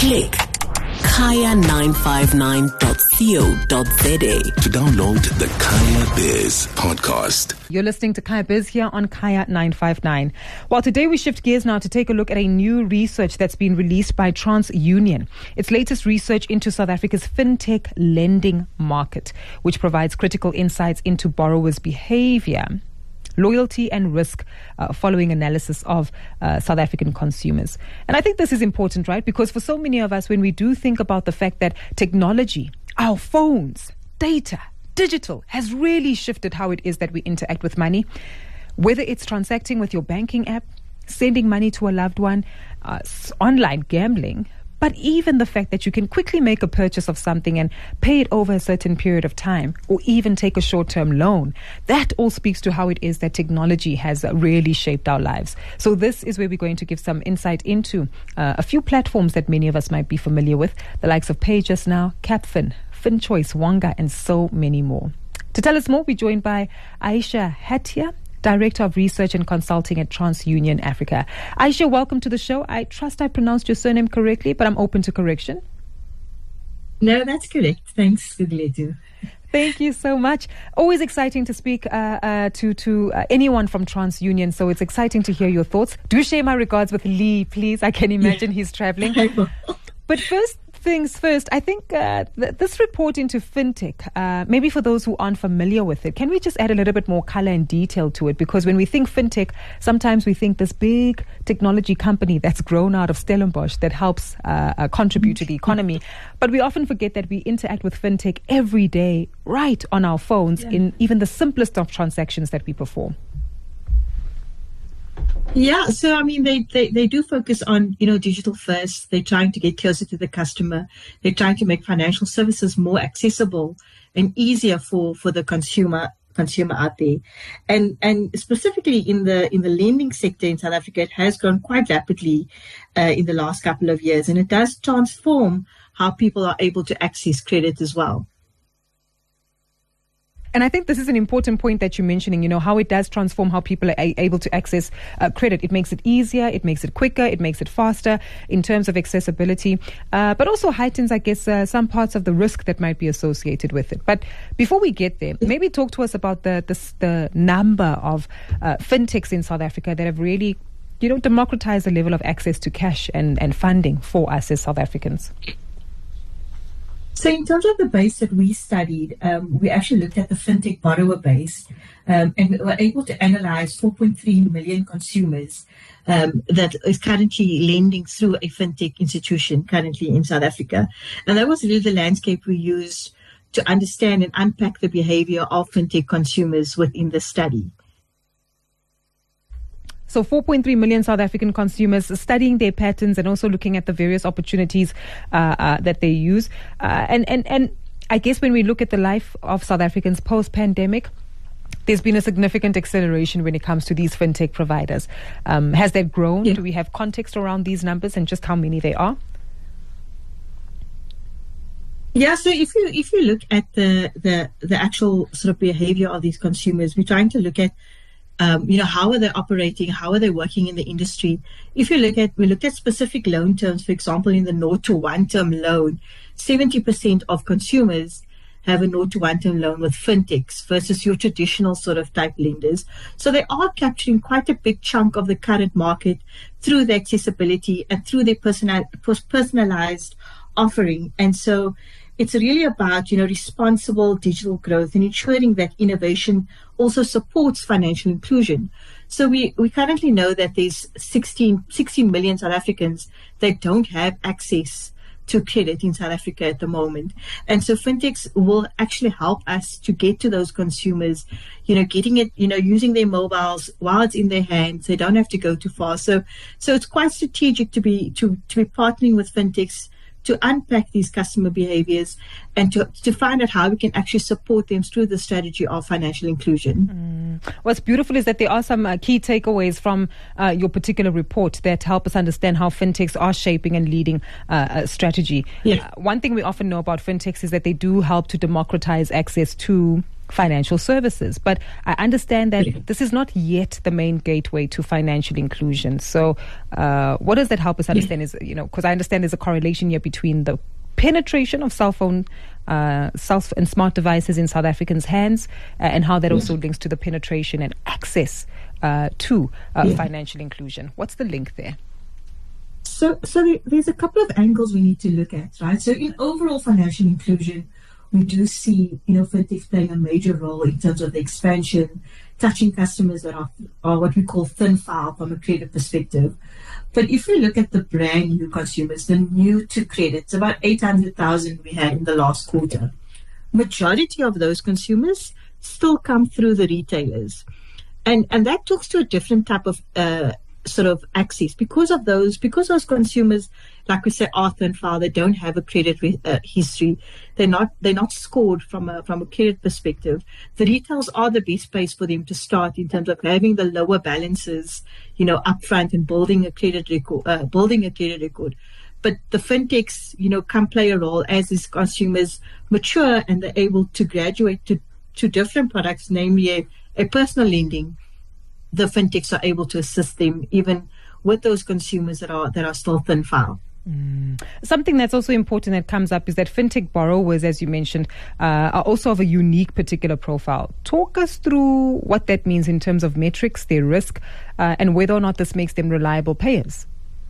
Click kaya959.co.za to download the Kaya Biz podcast. You're listening to Kaya Biz here on Kaya 959. Well, today we shift gears now to take a look at a new research that's been released by TransUnion. Its latest research into South Africa's fintech lending market, which provides critical insights into borrowers' behavior, loyalty and risk following analysis of South African consumers. And I think this is important, right? Because for so many of us, when we do think about the fact that technology, our phones, data, digital has really shifted how it is that we interact with money, whether it's transacting with your banking app, sending money to a loved one, online gambling, but even the fact that you can quickly make a purchase of something and pay it over a certain period of time, or even take a short-term loan, that all speaks to how it is that technology has really shaped our lives. So this is where we're going to give some insight into a few platforms that many of us might be familiar with, the likes of PayJustNow, Capfin, FinChoice, Wonga, and so many more. To tell us more, we're joined by Aisha Hatia, Director of Research and Consulting at TransUnion Africa. Aisha, welcome to the show. I trust I pronounced your surname correctly, but I'm open to correction. No, that's correct. Thanks, Guglielmo. Thank you so much. Always exciting to speak to anyone from TransUnion, so it's exciting to hear your thoughts. Do share my regards with Lee, please. I can imagine he's traveling. But first things first, I think this report into fintech, maybe for those who aren't familiar with it, can we just add a little bit more color and detail to it? Because when we think fintech, sometimes we think this big technology company that's grown out of Stellenbosch that helps contribute to the economy. But we often forget that we interact with fintech every day, right on our phones, in even the simplest of transactions that we perform. Yeah, so I mean, they do focus on, digital first. They're trying to get closer to the customer. They're trying to make financial services more accessible and easier for the consumer out there. And specifically in the lending sector in South Africa, it has grown quite rapidly in the last couple of years, and it does transform how people are able to access credit as well. And I think this is an important point that you're mentioning, how it does transform how people are able to access credit. It makes it easier, it makes it quicker, it makes it faster in terms of accessibility, but also heightens, I guess, some parts of the risk that might be associated with it. But before we get there, maybe talk to us about the number of fintechs in South Africa that have really, democratized the level of access to cash and funding for us as South Africans. So in terms of the base that we studied, we actually looked at the fintech borrower base, and we were able to analyze 4.3 million consumers that is currently lending through a fintech institution currently in South Africa. And that was really the landscape we used to understand and unpack the behavior of fintech consumers within the study. So 4.3 million South African consumers studying their patterns and also looking at the various opportunities that they use. And I guess when we look at the life of South Africans post-pandemic, there's been a significant acceleration when it comes to these fintech providers. Has that grown? Yeah. Do we have context around these numbers and just how many they are? Yeah, so if you look at the actual sort of behavior of these consumers, we're trying to look at how are they operating? How are they working in the industry? We looked at specific loan terms. For example, in the 0 to 1 term loan, 70% of consumers have a 0 to 1 term loan with fintechs versus your traditional sort of type lenders. So they are capturing quite a big chunk of the current market through the accessibility and through their personalized offering. And so it's really about, responsible digital growth and ensuring that innovation also supports financial inclusion. So we currently know that there's 16 million South Africans that don't have access to credit in South Africa at the moment. And so fintechs will actually help us to get to those consumers, getting it, using their mobiles while it's in their hands. They don't have to go too far. So it's quite strategic to be partnering with fintechs to unpack these customer behaviors and to find out how we can actually support them through the strategy of financial inclusion. What's beautiful is that there are some key takeaways from your particular report that help us understand how fintechs are shaping and leading a strategy. Yeah. One thing we often know about fintechs is that they do help to democratize access to financial services. But I understand that this is not yet the main gateway to financial inclusion. So what does that help us understand is, because I understand there's a correlation here between the penetration of cell phone, self and smart devices in South Africans' hands, and how that also links to the penetration and access to financial inclusion. What's the link there? So there's a couple of angles we need to look at, right? So in overall financial inclusion, we do see, fintechs playing a major role in terms of the expansion, touching customers that are what we call thin file from a credit perspective. But if we look at the brand new consumers, the new to credit, it's about 800,000 we had in the last quarter. Majority of those consumers still come through the retailers. And that talks to a different type of sort of access because those consumers, like we say, are thin file. They don't have a credit history. They're not scored from a credit perspective. The retails are the best place for them to start in terms of having the lower balances, upfront and building a credit record. But the fintechs, can play a role as these consumers mature and they're able to graduate to different products, namely a personal lending. The fintechs are able to assist them even with those consumers that are still thin file. Something that's also important that comes up is that fintech borrowers, as you mentioned, are also of a unique particular profile. Talk us through what that means in terms of metrics, their risk, and whether or not this makes them reliable payers.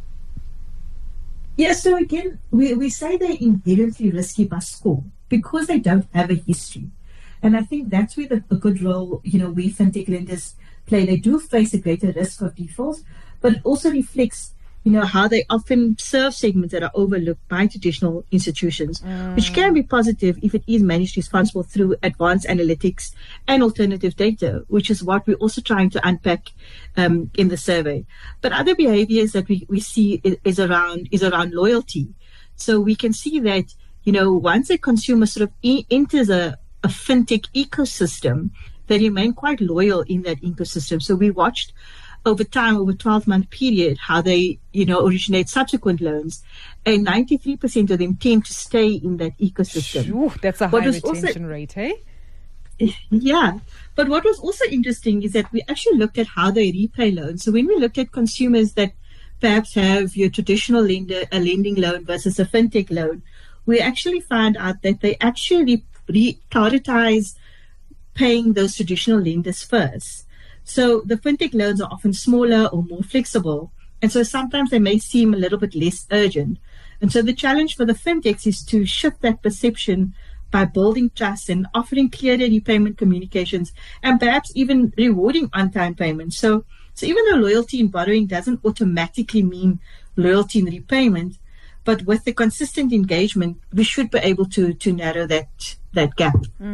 Yeah, so again, we say they're inherently risky by score because they don't have a history. And I think that's where a good role, we fintech lenders play. They do face a greater risk of defaults, but it also reflects, how they often serve segments that are overlooked by traditional institutions, which can be positive if it is managed responsible through advanced analytics and alternative data, which is what we're also trying to unpack in the survey. But other behaviors that we see is around loyalty. So we can see that, once a consumer sort of enters a fintech ecosystem, they remain quite loyal in that ecosystem. So we watched over time, over a 12-month period, how they, originate subsequent loans, and 93% of them tend to stay in that ecosystem. Ooh, that's a high retention rate, eh? Yeah. But what was also interesting is that we actually looked at how they repay loans. So when we looked at consumers that perhaps have your traditional lender, a lending loan versus a fintech loan, we actually found out that they actually prioritize paying those traditional lenders first. So the fintech loans are often smaller or more flexible. And so sometimes they may seem a little bit less urgent. And so the challenge for the fintechs is to shift that perception by building trust and offering clearer repayment communications and perhaps even rewarding on-time payments. So even though loyalty in borrowing doesn't automatically mean loyalty in repayment, but with the consistent engagement, we should be able to narrow that gap.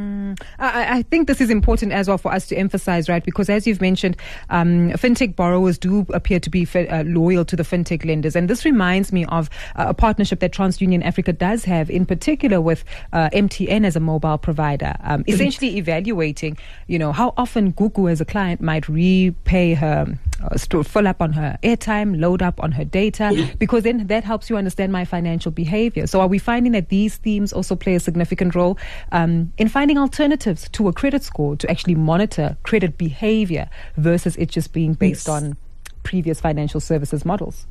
I think this is important as well for us to emphasize, right? Because as you've mentioned, fintech borrowers do appear to be loyal to the fintech lenders. And this reminds me of a partnership that TransUnion Africa does have, in particular with MTN as a mobile provider, essentially evaluating, how often Gugu as a client might repay her, fill up on her airtime, load up on her data, because then that helps you understand my financial behavior. So are we finding that these themes also play a significant role in finding alternatives to a credit score to actually monitor credit behavior versus it just being based on previous financial services models?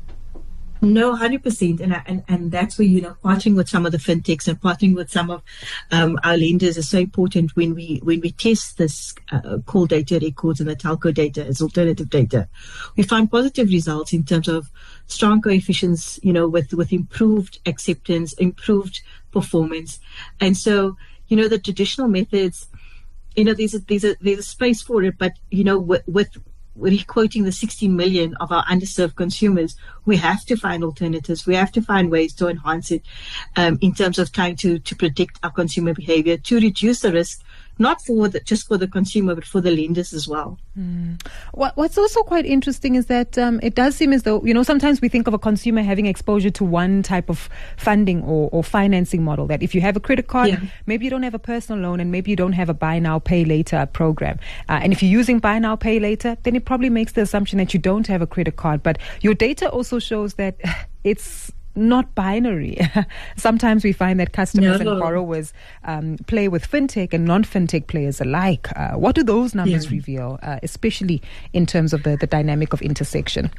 No, 100%. And that's where, partnering with some of the fintechs and partnering with some of our lenders is so important when we test this call data records and the telco data as alternative data. We find positive results in terms of strong coefficients, with improved acceptance, improved performance. And so, the traditional methods, there's a space for it, but, with quoting the 60 million of our underserved consumers, we have to find alternatives. We have to find ways to enhance it in terms of trying to predict our consumer behavior, to reduce the risk, not just for the consumer, but for the lenders as well. What's also quite interesting is that it does seem as though, sometimes we think of a consumer having exposure to one type of funding or financing model, that if you have a credit card, maybe you don't have a personal loan and maybe you don't have a buy now, pay later program. And if you're using buy now, pay later, then it probably makes the assumption that you don't have a credit card. But your data also shows that it's not binary. Sometimes we find that customers and borrowers play with fintech and non-fintech players alike. What do those numbers reveal, especially in terms of the dynamic of intersection?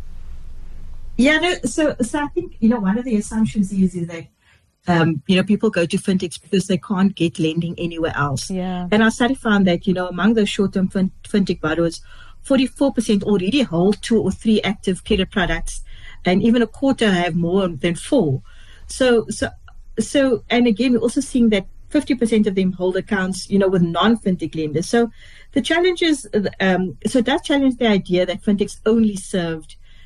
Yeah, no, so I think, one of the assumptions is that, people go to fintechs because they can't get lending anywhere else. Yeah. And our study found that, among those short-term fintech borrowers, 44% already hold 2 or 3 active credit products, and even a quarter have more than 4. So, and again, we're also seeing that 50% of them hold accounts, with non-fintech lenders. So the challenge is, that challenge the idea that fintechs only serve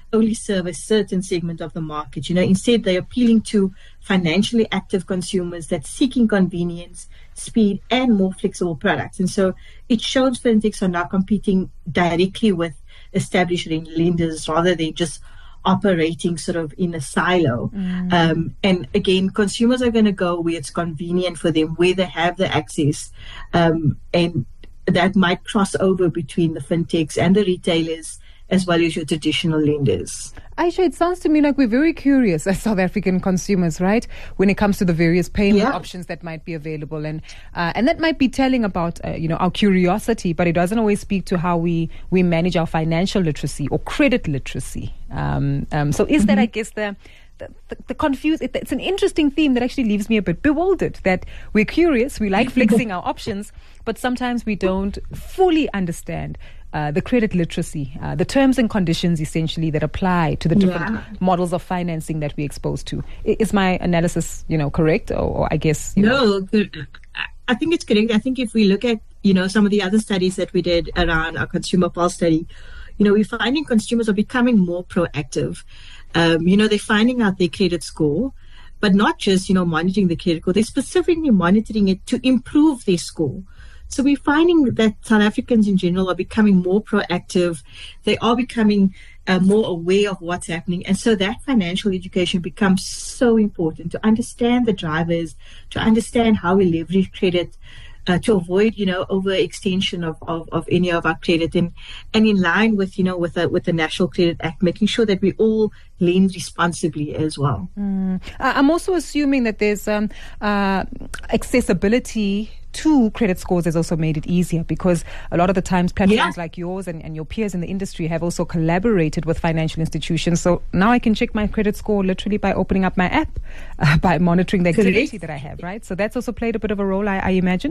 a certain segment of the market. Instead, they're appealing to financially active consumers that's seeking convenience, speed, and more flexible products. And so it shows fintechs are now competing directly with established lenders rather than just operating sort of in a silo. And again, consumers are going to go where it's convenient for them, where they have the access, and that might cross over between the fintechs and the retailers, as well as your traditional lenders. Aisha, it sounds to me like we're very curious as South African consumers, right? When it comes to the various payment options that might be available, and that might be telling about our curiosity, but it doesn't always speak to how we manage our financial literacy or credit literacy. So is that, I guess, the confused? It's an interesting theme that actually leaves me a bit bewildered. That we're curious, we like flexing our options, but sometimes we don't fully understand the credit literacy, the terms and conditions essentially that apply to the different models of financing that we're exposed to. Is my analysis, correct? Or I guess... No, I think it's correct. I think if we look at, some of the other studies that we did around our consumer pulse study, we're finding consumers are becoming more proactive. They're finding out their credit score, but not just, monitoring the credit score. They're specifically monitoring it to improve their score. So we're finding that South Africans in general are becoming more proactive. They are becoming more aware of what's happening. And so that financial education becomes so important to understand the drivers, to understand how we leverage credit, to avoid, overextension of any of our credit, and in line with, with the National Credit Act, making sure that we all lend responsibly as well. I'm also assuming that there's accessibility to credit scores has also made it easier, because a lot of the times platforms like yours and your peers in the industry have also collaborated with financial institutions. So now I can check my credit score literally by opening up my app, by monitoring the activity that I have, right? So that's also played a bit of a role, I imagine.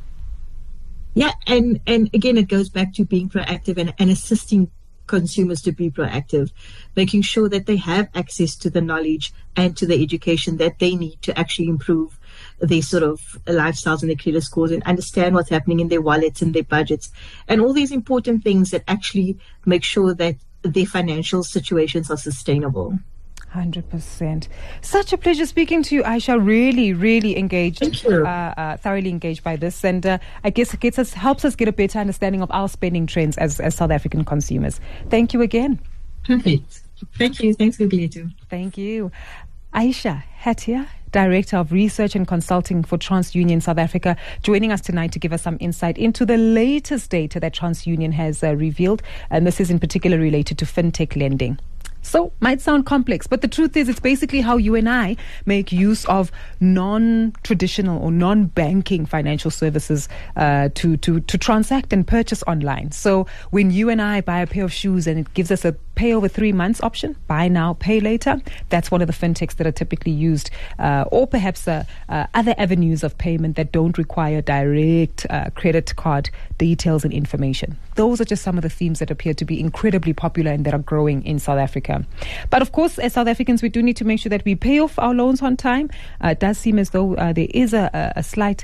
Yeah, and again, it goes back to being proactive and assisting consumers to be proactive, making sure that they have access to the knowledge and to the education that they need to actually improve their sort of lifestyles and their credit scores, and understand what's happening in their wallets and their budgets, and all these important things that actually make sure that their financial situations are sustainable. 100%. Such a pleasure speaking to you, Aisha. Really, really engaged, thoroughly engaged by this, and I guess it helps us get a better understanding of our spending trends as South African consumers. Thank you again. Perfect. Thank you. Thanks, Gugulethu. Thank you. Aisha Hatia, Director of Research and Consulting for TransUnion South Africa, joining us tonight to give us some insight into the latest data that TransUnion has revealed, and this is in particular related to fintech lending. So, might sound complex, but the truth is it's basically how you and I make use of non-traditional or non-banking financial services to transact and purchase online. So, when you and I buy a pair of shoes and it gives us a pay over 3 months option, buy now, pay later, that's one of the fintechs that are typically used, or perhaps other avenues of payment that don't require direct credit card details and information. Those are just some of the themes that appear to be incredibly popular and that are growing in South Africa. But of course, as South Africans, we do need to make sure that we pay off our loans on time. It does seem as though there is a slight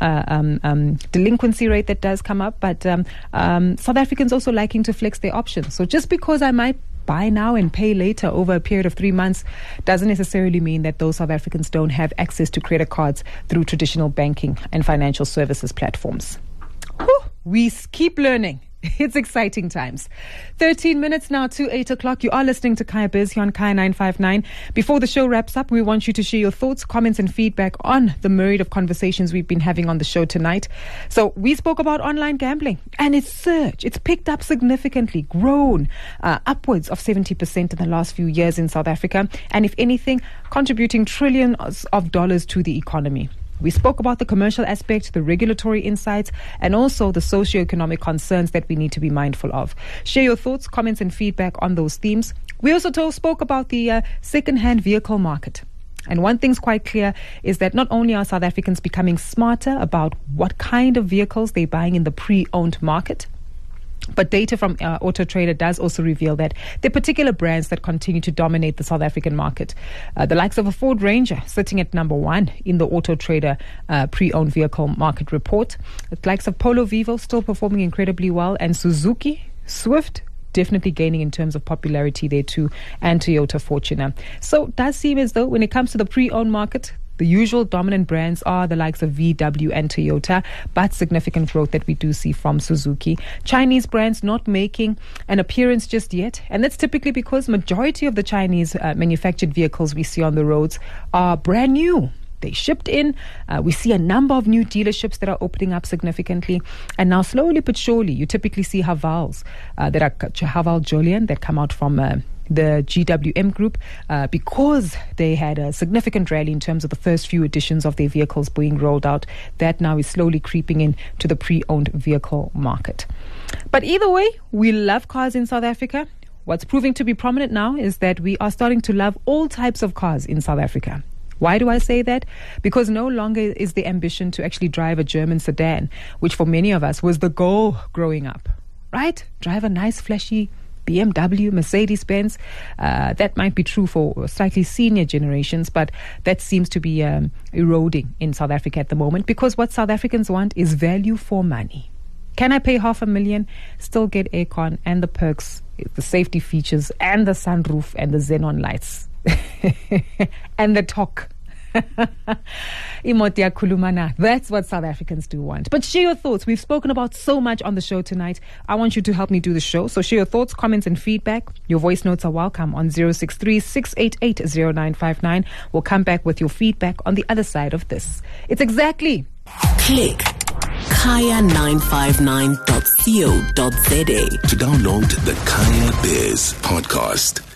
delinquency rate that does come up, but South Africans also liking to flex their options. So just because I might buy now and pay later over a period of 3 months doesn't necessarily mean that those South Africans don't have access to credit cards through traditional banking and financial services platforms. We keep learning It's exciting times. 13 minutes now to 8 o'clock. You are listening to Kaya Biz here on Kaya 959. Before the show wraps up, we want you to share your thoughts, comments and feedback on the myriad of conversations we've been having on the show tonight. So we spoke about online gambling and its surge. It's picked up significantly, grown upwards of 70% in the last few years in South Africa. And if anything, contributing trillions of dollars to the economy. We spoke about the commercial aspect, the regulatory insights, and also the socio-economic concerns that we need to be mindful of. Share your thoughts, comments, and feedback on those themes. We also spoke about the second-hand vehicle market. And one thing's quite clear is that not only are South Africans becoming smarter about what kind of vehicles they're buying in the pre-owned market, but data from Auto Trader does also reveal that there are particular brands that continue to dominate the South African market. The likes of a Ford Ranger sitting at number 1 in the Auto Trader pre-owned vehicle market report. The likes of Polo Vivo still performing incredibly well, and Suzuki Swift definitely gaining in terms of popularity there too, and Toyota Fortuner. So it does seem as though when it comes to the pre-owned market, the usual dominant brands are the likes of VW and Toyota, but significant growth that we do see from Suzuki. Chinese brands not making an appearance just yet, and that's typically because majority of the Chinese manufactured vehicles we see on the roads are brand new. They shipped in. We see a number of new dealerships that are opening up significantly. And now slowly but surely, you typically see Havals that are Haval Jolian that come out from the GWM group because they had a significant rally in terms of the first few editions of their vehicles being rolled out. That now is slowly creeping into the pre-owned vehicle market. But either way, we love cars in South Africa. What's proving to be prominent now is that we are starting to love all types of cars in South Africa. Why do I say that? Because no longer is the ambition to actually drive a German sedan, which for many of us was the goal growing up, right? Drive a nice, flashy BMW, Mercedes-Benz. That might be true for slightly senior generations, but that seems to be eroding in South Africa at the moment, because what South Africans want is value for money. Can I pay $500,000, still get aircon and the perks, the safety features and the sunroof and the xenon lights and the talk? Imotia Kulumana. That's what South Africans do want. But share your thoughts. We've spoken about so much on the show tonight. I want you to help me do the show. So share your thoughts, comments and feedback. Your voice notes are welcome on 063-688-0959. We'll come back with your feedback on the other side of this. It's exactly click kaya959.co.za to download the Kaya Biz podcast.